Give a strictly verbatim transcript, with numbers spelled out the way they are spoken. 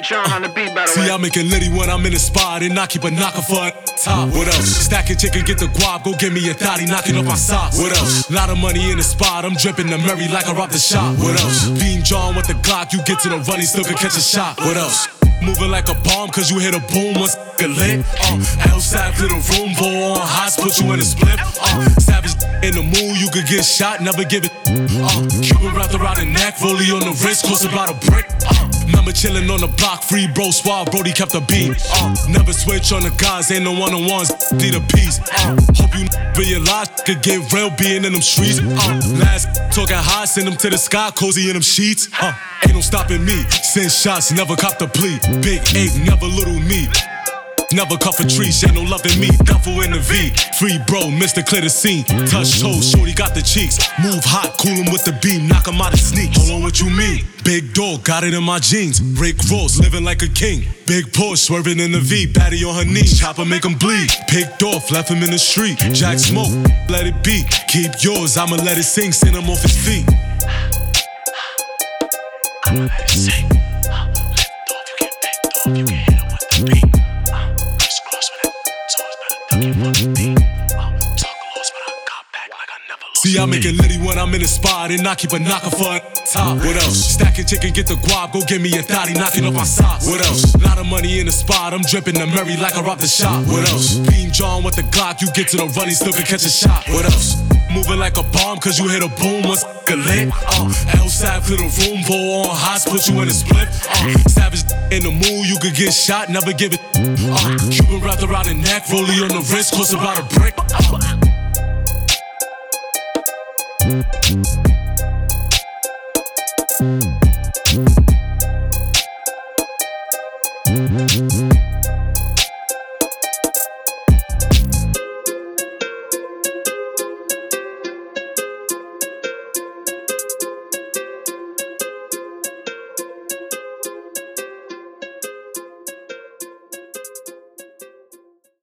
John on the beat, by the See, way. I make it litty when I'm in the spot, and I keep a knocker for a top. What else? Stacking chicken, get the guap, go give me a thotty, knocking off my socks. What else? Lot of money in the spot, I'm dripping the Murray like I robbed the shop. What else? Beam John with the Glock, you get to the run, he still can catch a shot. What else? Moving like a bomb, cause you hit a boom once get lit. Uh, outside to the room, roll on hot, put you in a split. Uh, savage in the mood, you could get shot, never give it. Uh, Cuban wrapped around the neck, rollie on the wrist, cost about a brick. Uh, remember chillin' on the block, free bro, suave, Brody kept the beat. Uh, never switch on the guys, ain't no one-on-ones, need a piece. Uh, hope you realize could get real being in them streets. Uh, last talking high, send them to the sky, cozy in them sheets. Uh, ain't no stopping me, send shots, never cop the plea. Big eight, never little me. Never cuff a tree, ain't no loving me. Duffel in the V, free bro, Mister Clear the scene. Touch toes, shorty got the cheeks. Move hot, cool him with the beam, knock him out of sneaks. Hold on, what you mean? Big dog, got it in my jeans. Rick Ross, living like a king. Big Porsche, swerving in the V, baddie on her knees. Chopper make him bleed. Picked off, left him in the street. Jack smoke, let it be. Keep yours, I'ma let it sing, send him off his feet. I'ma let it sing. Uh, lift off, you get picked off, you can hit him with the beat. See, I make it litty when I'm in the spot, and I keep a knocker for a top. What else? Stacking chicken, get the guap, go give me a thotty, knocking off my socks. What else? Lot of money in the spot, I'm dripping the Murray like I robbed the shop. What else? Beam John with the Glock, you get to the run, he still can catch a shot. What else? Moving like a bomb, cause you hit a boom once get lit. Uh, outside to the room, roll on hot, put you in a split. Uh, savage in the mood, you could get shot, never give it. Uh, Cuban wrapped around the neck, rollie on the wrist, cost about a brick. Uh, Mm-hmm.